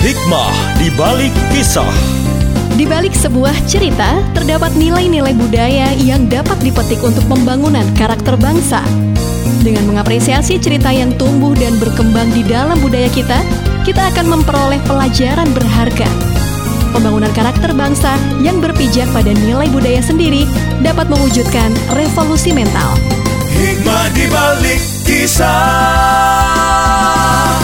Hikmah di balik kisah. Di balik sebuah cerita, terdapat nilai-nilai budaya yang dapat dipetik untuk pembangunan karakter bangsa. Dengan mengapresiasi cerita yang tumbuh dan berkembang di dalam budaya kita akan memperoleh pelajaran berharga. Pembangunan karakter bangsa yang berpijak pada nilai budaya sendiri dapat mewujudkan revolusi mental. Hikmah di balik kisah.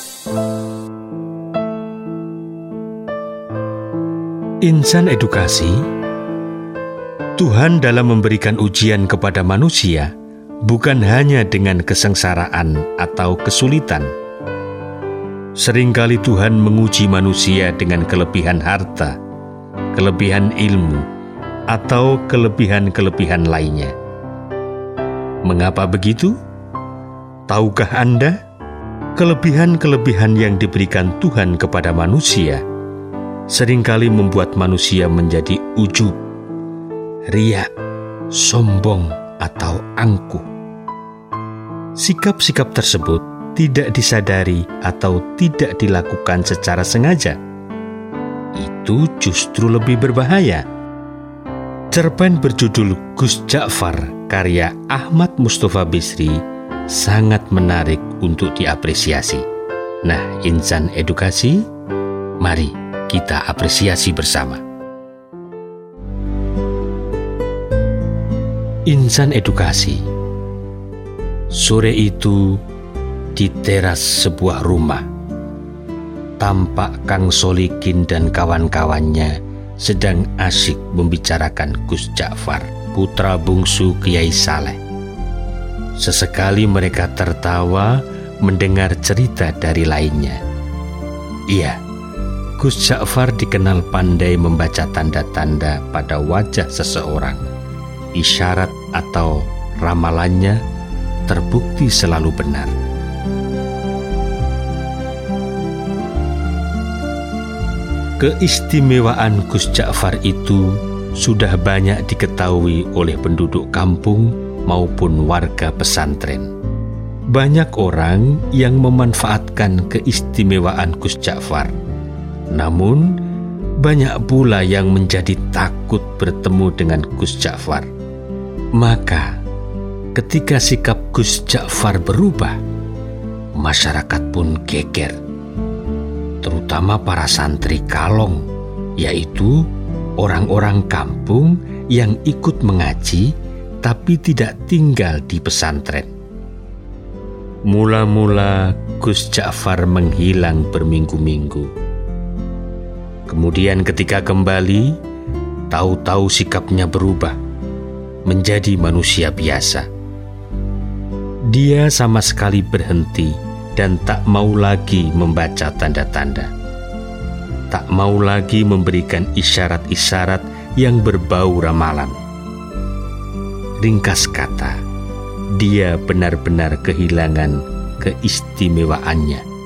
Insan edukasi, Tuhan dalam memberikan ujian kepada manusia bukan hanya dengan kesengsaraan atau kesulitan. Seringkali Tuhan menguji manusia dengan kelebihan harta, kelebihan ilmu, atau kelebihan-kelebihan lainnya. Mengapa begitu? Tahukah Anda, kelebihan-kelebihan yang diberikan Tuhan kepada manusia seringkali membuat manusia menjadi ujub, riak, sombong, atau angkuh. Sikap-sikap tersebut tidak disadari atau tidak dilakukan secara sengaja. Itu justru lebih berbahaya. Cerpen berjudul Gus Ja'far karya Ahmad Mustafa Bisri sangat menarik untuk diapresiasi. Nah, insan edukasi, mari kita apresiasi bersama. Insan edukasi. Sore itu di teras sebuah rumah, tampak Kang Solikin dan kawan-kawannya sedang asyik membicarakan Gus Ja'far, putra bungsu Kiai Saleh. Sesekali mereka tertawa mendengar cerita dari lainnya. Iya, Gus Ja'far dikenal pandai membaca tanda-tanda pada wajah seseorang. Isyarat atau ramalannya terbukti selalu benar. Keistimewaan Gus Ja'far itu sudah banyak diketahui oleh penduduk kampung maupun warga pesantren. Banyak orang yang memanfaatkan keistimewaan Gus Ja'far. Namun, banyak pula yang menjadi takut bertemu dengan Gus Ja'far. Maka, ketika sikap Gus Ja'far berubah, masyarakat pun geger. Terutama para santri kalong, yaitu orang-orang kampung yang ikut mengaji tapi tidak tinggal di pesantren. Mula-mula Gus Ja'far menghilang berminggu-minggu. Kemudian ketika kembali, tahu-tahu sikapnya berubah menjadi manusia biasa. Dia sama sekali berhenti dan tak mau lagi membaca tanda-tanda. Tak mau lagi memberikan isyarat-isyarat yang berbau ramalan. Ringkas kata, dia benar-benar kehilangan keistimewaannya.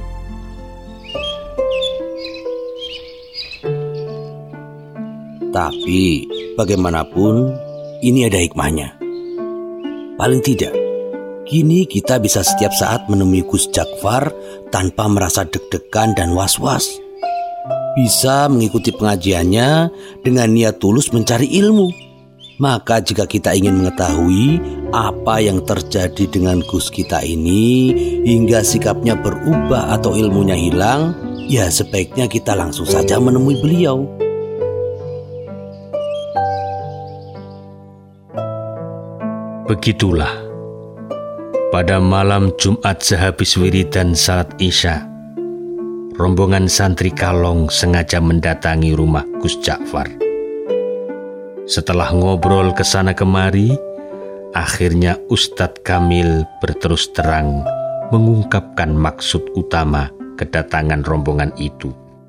Tapi bagaimanapun ini ada hikmahnya. Paling tidak, kini kita bisa setiap saat menemui Gus Ja'far tanpa merasa deg-degan dan was-was. Bisa mengikuti pengajiannya dengan niat tulus mencari ilmu. Maka jika kita ingin mengetahui apa yang terjadi dengan Gus kita ini hingga sikapnya berubah atau ilmunya hilang, ya sebaiknya kita langsung saja menemui beliau. Begitulah, pada malam Jumat sehabis wiridan salat Isya, rombongan santri kalong sengaja mendatangi rumah Gus Ja'far. Setelah ngobrol ke sana kemari, akhirnya Ustadz Kamil berterus terang mengungkapkan maksud utama kedatangan rombongan itu.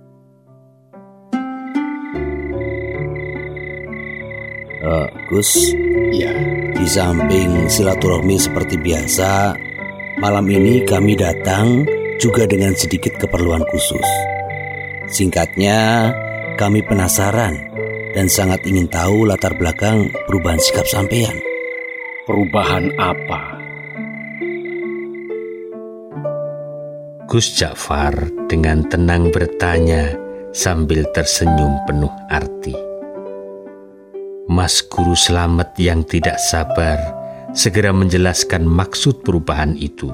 Gus, ya, di samping silaturahmi seperti biasa, malam ini kami datang juga dengan sedikit keperluan khusus. Singkatnya, kami penasaran dan sangat ingin tahu latar belakang perubahan sikap sampean. Perubahan apa? Gus Ja'far dengan tenang bertanya sambil tersenyum penuh arti. Mas Guru Slamet yang tidak sabar segera menjelaskan maksud perubahan itu.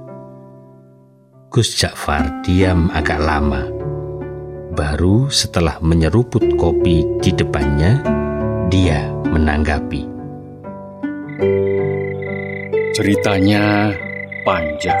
Gus Ja'far diam agak lama. Baru setelah menyeruput kopi di depannya, dia menanggapi. Ceritanya panjang.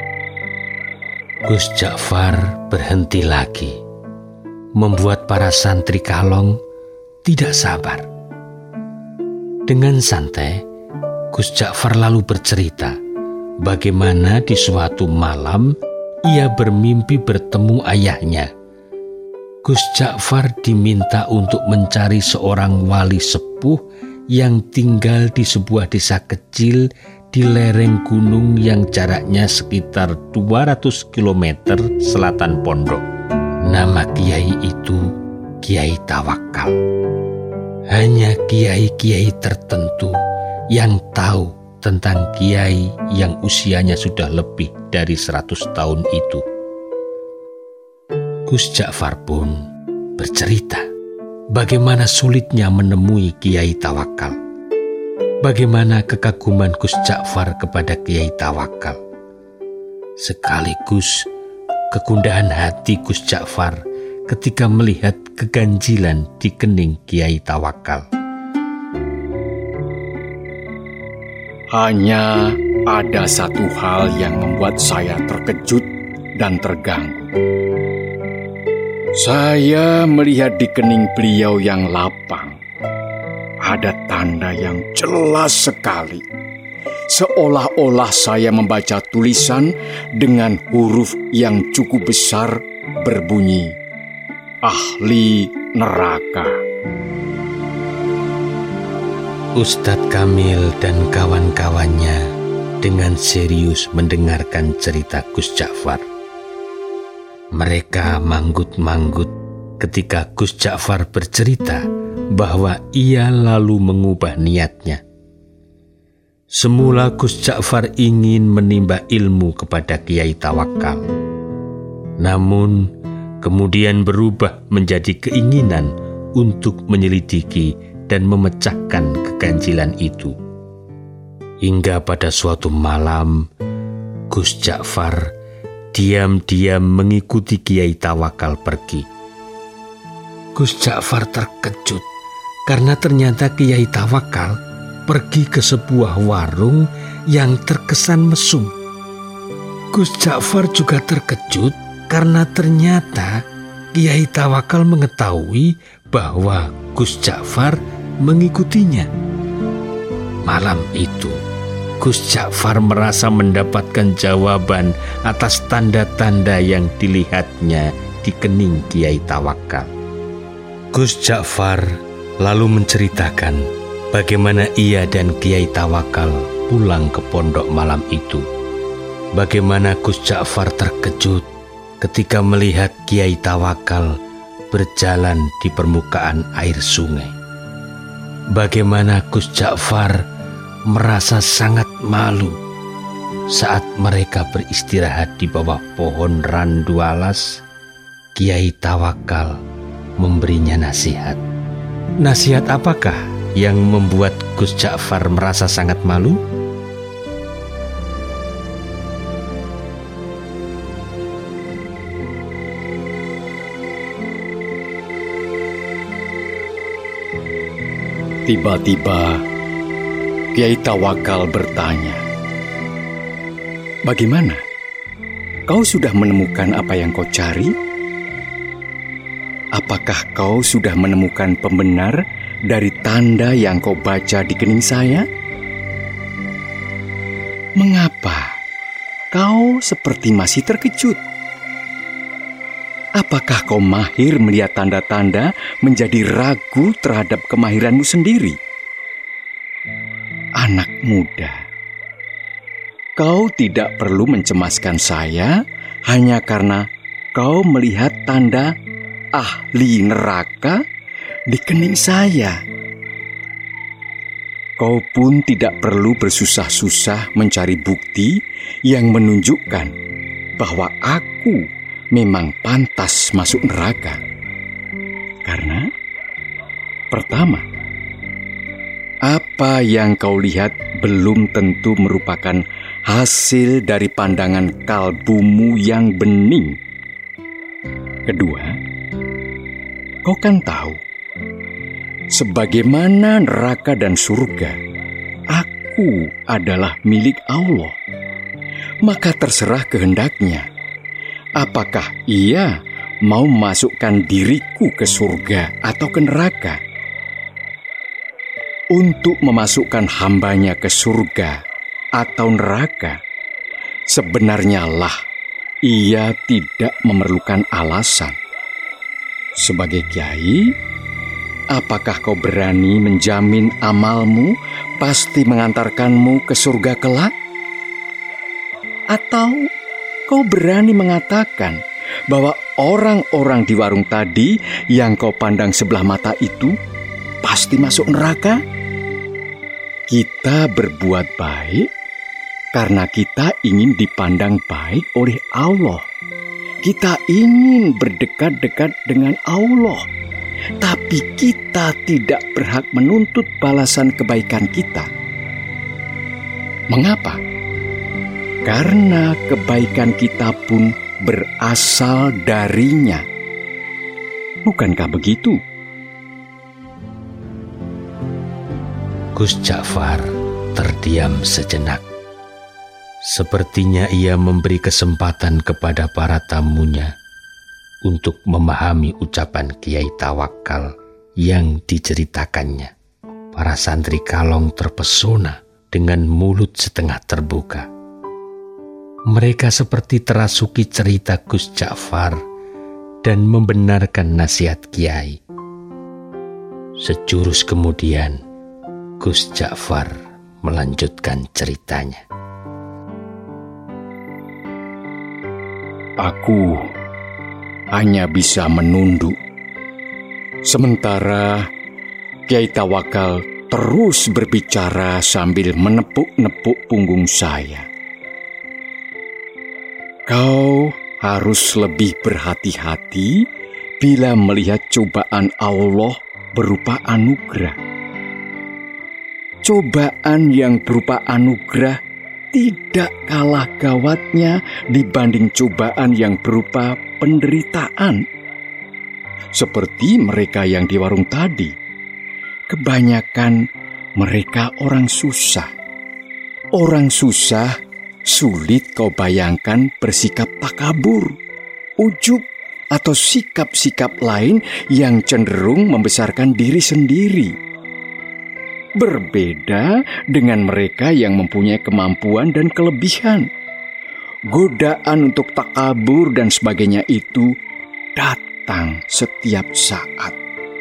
Gus Ja'far berhenti lagi, membuat para santri kalong tidak sabar. Dengan santai, Gus Ja'far lalu bercerita bagaimana di suatu malam ia bermimpi bertemu ayahnya. Gus Ja'far diminta untuk mencari seorang wali sepuh yang tinggal di sebuah desa kecil di lereng gunung yang jaraknya sekitar 200 km selatan pondok. Nama kiai itu Kiai Tawakal. Hanya kiai-kiai tertentu yang tahu tentang kiai yang usianya sudah lebih dari 100 tahun itu. Gus Ja'far pun bercerita bagaimana sulitnya menemui Kiai Tawakal. Bagaimana kekaguman Gus Ja'far kepada Kiai Tawakal. Sekaligus kegundahan hati Gus Ja'far ketika melihat keganjilan di kening Kiai Tawakal. Hanya ada satu hal yang membuat saya terkejut dan terganggu. Saya melihat di kening beliau yang lapang ada tanda yang jelas sekali. Seolah-olah saya membaca tulisan dengan huruf yang cukup besar berbunyi ahli neraka. Ustadz Kamil dan kawan-kawannya dengan serius mendengarkan cerita Gus Ja'far. Mereka manggut-manggut ketika Gus Ja'far bercerita bahwa ia lalu mengubah niatnya. Semula Gus Ja'far ingin menimba ilmu kepada Kiai Tawakal. Namun kemudian berubah menjadi keinginan untuk menyelidiki dan memecahkan keganjilan itu. Hingga pada suatu malam, Gus Ja'far diam-diam mengikuti Kiai Tawakal pergi. Gus Ja'far terkejut karena ternyata Kiai Tawakal pergi ke sebuah warung yang terkesan mesum. Gus Ja'far juga terkejut karena ternyata Kiai Tawakal mengetahui bahwa Gus Ja'far mengikutinya. Malam itu, Gus Ja'far merasa mendapatkan jawaban atas tanda-tanda yang dilihatnya di kening Kiai Tawakal. Gus Ja'far lalu menceritakan bagaimana ia dan Kiai Tawakal pulang ke pondok malam itu. Bagaimana Gus Ja'far terkejut ketika melihat Kiai Tawakal berjalan di permukaan air sungai. Bagaimana Gus Ja'far merasa sangat malu saat mereka beristirahat di bawah pohon randu alas. Kiai Tawakal memberinya nasihat. Nasihat apakah yang membuat Gus Ja'far merasa sangat malu? Tiba-tiba Kiai Tawakal bertanya, "Bagaimana? Kau sudah menemukan apa yang kau cari? Apakah kau sudah menemukan pembenar dari tanda yang kau baca di kening saya? Mengapa kau seperti masih terkejut? Apakah kau mahir melihat tanda-tanda menjadi ragu terhadap kemahiranmu sendiri? Anak muda, kau tidak perlu mencemaskan saya hanya karena kau melihat tanda ahli neraka di kening saya. Kau pun tidak perlu bersusah-susah mencari bukti yang menunjukkan bahwa aku memang pantas masuk neraka. Karena pertama, apa yang kau lihat belum tentu merupakan hasil dari pandangan kalbumu yang bening. Kedua, kau kan tahu, sebagaimana neraka dan surga, aku adalah milik Allah. Maka terserah kehendaknya, apakah Ia mau masukkan diriku ke surga atau ke neraka. Untuk memasukkan hambanya ke surga atau neraka, sebenarnya lah Ia tidak memerlukan alasan. Sebagai kiai, apakah kau berani menjamin amalmu pasti mengantarkanmu ke surga kelak? Atau kau berani mengatakan bahwa orang-orang di warung tadi yang kau pandang sebelah mata itu pasti masuk neraka? Kita berbuat baik karena kita ingin dipandang baik oleh Allah. Kita ingin berdekat-dekat dengan Allah. Tapi kita tidak berhak menuntut balasan kebaikan kita. Mengapa? Karena kebaikan kita pun berasal darinya. Bukankah begitu? Gus Ja'far terdiam sejenak. Sepertinya ia memberi kesempatan kepada para tamunya untuk memahami ucapan Kiai Tawakal yang diceritakannya. Para santri kalong terpesona dengan mulut setengah terbuka. Mereka seperti terasuki cerita Gus Ja'far dan membenarkan nasihat Kiai. Sejurus kemudian, Gus Ja'far melanjutkan ceritanya. Aku hanya bisa menunduk. Sementara Kiai Tawakal terus berbicara sambil menepuk-nepuk punggung saya. Kau harus lebih berhati-hati bila melihat cobaan Allah berupa anugerah. Cobaan yang berupa anugerah tidak kalah gawatnya dibanding cobaan yang berupa penderitaan. Seperti mereka yang di warung tadi, kebanyakan mereka orang susah. Orang susah sulit kau bayangkan bersikap takabur, ujub, atau sikap-sikap lain yang cenderung membesarkan diri sendiri. Berbeda dengan mereka yang mempunyai kemampuan dan kelebihan. Godaan untuk takabur dan sebagainya itu datang setiap saat.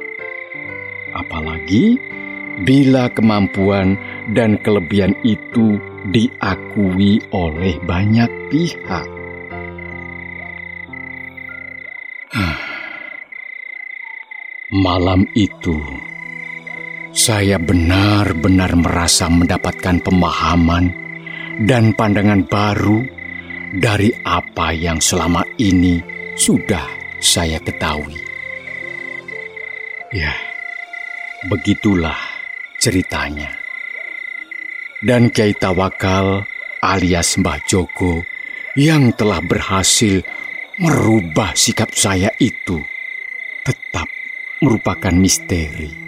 Apalagi bila kemampuan dan kelebihan itu diakui oleh banyak pihak. Malam itu, saya benar-benar merasa mendapatkan pemahaman dan pandangan baru dari apa yang selama ini sudah saya ketahui. Ya, begitulah ceritanya. Dan Kiai Tawakal alias Mbah Joko yang telah berhasil merubah sikap saya itu tetap merupakan misteri.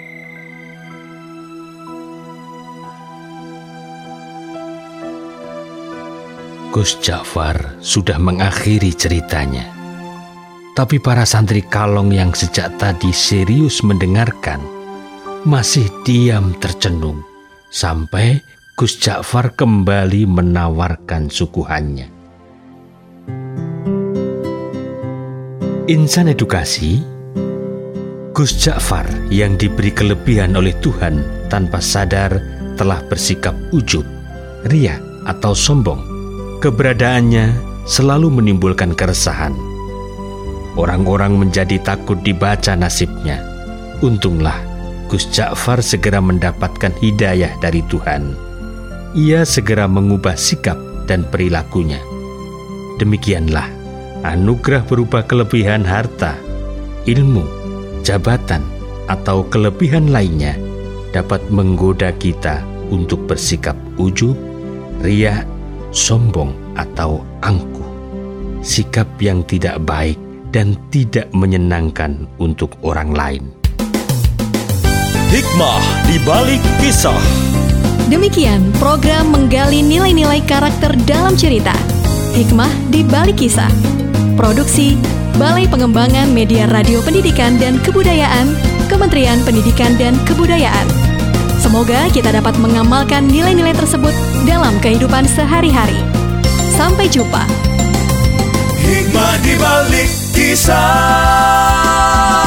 Gus Ja'far sudah mengakhiri ceritanya. Tapi para santri kalong yang sejak tadi serius mendengarkan masih diam tercenung sampai Gus Ja'far kembali menawarkan suguhannya. Insan edukasi, Gus Ja'far yang diberi kelebihan oleh Tuhan tanpa sadar telah bersikap ujub, ria atau sombong. Keberadaannya selalu menimbulkan keresahan. Orang-orang menjadi takut dibaca nasibnya. Untunglah Gus Ja'far segera mendapatkan hidayah dari Tuhan. Ia segera mengubah sikap dan perilakunya. Demikianlah anugerah berupa kelebihan harta, ilmu, jabatan, atau kelebihan lainnya dapat menggoda kita untuk bersikap ujub, riya, sombong, atau angkuh. Sikap yang tidak baik dan tidak menyenangkan untuk orang lain. Hikmah di balik kisah. Demikian program menggali nilai-nilai karakter dalam cerita. Hikmah di balik kisah. Produksi Balai Pengembangan Media Radio Pendidikan dan Kebudayaan, Kementerian Pendidikan dan Kebudayaan. Semoga kita dapat mengamalkan nilai-nilai tersebut dalam kehidupan sehari-hari. Sampai jumpa. Hikmah di balik kisah.